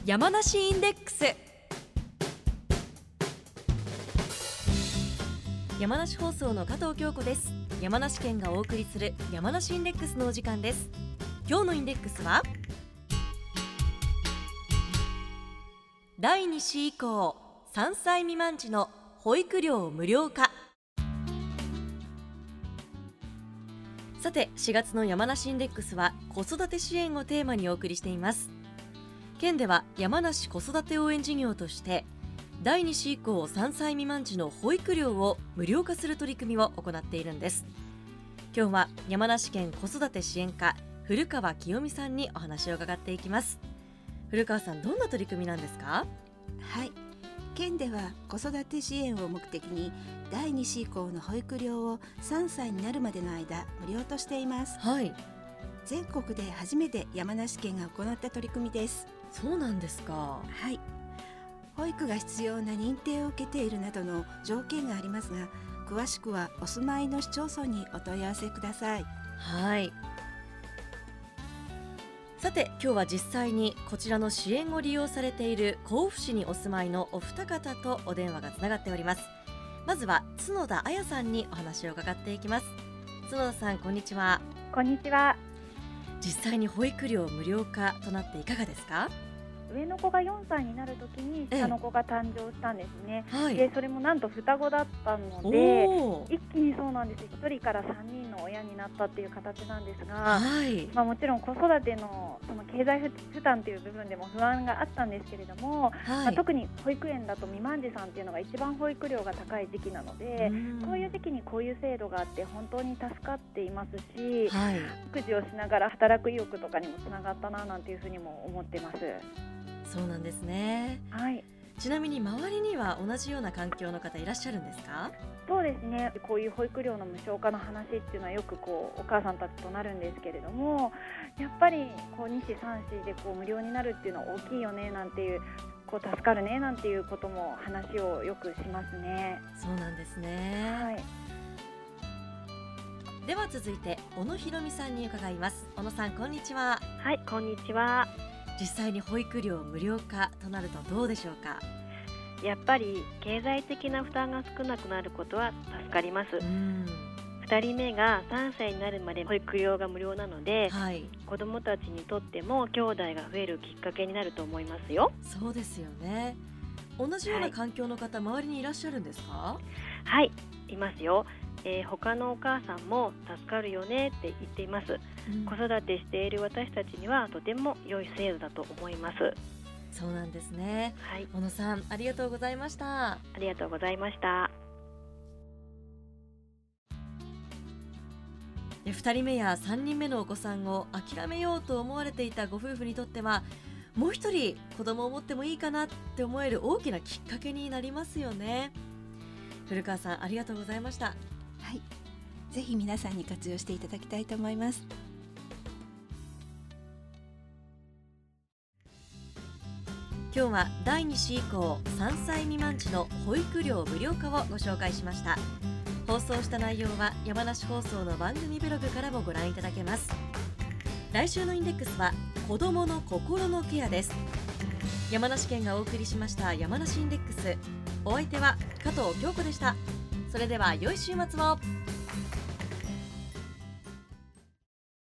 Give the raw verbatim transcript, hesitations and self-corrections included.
山梨インデックス。山梨放送の加藤京子です。山梨県がお送りする山梨インデックスのお時間です。今日のインデックスはだいに子以降さんさい未満児の保育料無料化。さて、しがつの山梨インデックスは子育て支援をテーマにお送りしています。県では山梨子育て応援事業としてだいに子以降さんさい未満児の保育料を無料化する取り組みを行っているんです。今日は山梨県子育て支援課古川清美さんにお話を伺っていきます。古川さん、どんな取り組みなんですか？ はい、県では子育て支援を目的にだいに子以降の保育料をさんさいになるまでの間無料としています。 はい、 全国で初めて山梨県が行った取り組みです。 そうなんですか。 はい、保育が必要な認定を受けているなどの条件がありますが、詳しくはお住まいの市町村にお問い合わせください。 はい。さて、今日は実際にこちらの支援を利用されている甲府市にお住まいのお二方とお電話がつながっております。まずは角田彩さんにお話を伺っていきます。角田さん、こんにちは。 こんにちは。 実際に保育料無料化となっていかがですか？ 上の子がよんさいになるときに下の子が誕生したんですね。 はい、 でそれもなんと双子だったので、一気にそうなんですひとりからさんにんの親になったっていう形なんですが、 はい、 まあ、もちろん子育ての、その経済負担という部分でも不安があったんですけれども、はい、まあ、特に保育園だと未満児さんっていうのが一番保育料が高い時期なので、そういう時期にこういう制度があって本当に助かっていますし、はい、育児をしながら働く意欲とかにもつながったななんていうふうにも思ってます。 そうなんですね。はい。ちなみに周りには同じような環境の方いらっしゃるんですか？ そうですね、こういう保育料の無償化の話っていうのはよくこうお母さんたちとなるんですけれども、やっぱりこうに子さん子でこう無料になるっていうのは大きいよねなんていう、こう助かるねなんていうことも話をよくしますね。 そうなんですね。はい。では続いて小野ひろみさんに伺います。小野さん、こんにちは。 はい、こんにちは。 実際に保育料無料化となるとどうでしょうか？ やっぱり経済的な負担が少なくなることは助かります。うん、ふたりめがさんさいになるまで保育料が無料なので、はい、子どもたちにとっても兄弟が増えるきっかけになると思いますよ。 そうですよね。同じような環境の方、はい、周りにいらっしゃるんですか？ はい、いますよ。えー、他のお母さんも助かるよねって言っています。うん、子育てしている私たちにはとても良い制度だと思います。 そうなんですね。はい、小野さん、ありがとうございました。 ありがとうございました。 ふたりめやさんにんめのお子さんを諦めようと思われていたご夫婦にとっては、もう一人子供を持ってもいいかなって思える大きなきっかけになりますよね。古川さん、ありがとうございました。 はい、ぜひ皆さんに活用していただきたいと思います。 今日はだいに子以降さんさい未満児の保育料無料化をご紹介しました。放送した内容は山梨放送の番組ブログからもご覧いただけます。来週のインデックスは子どもの心のケアです。山梨県がお送りしました山梨インデックス、お相手は加藤京子でした。それでは良い週末を。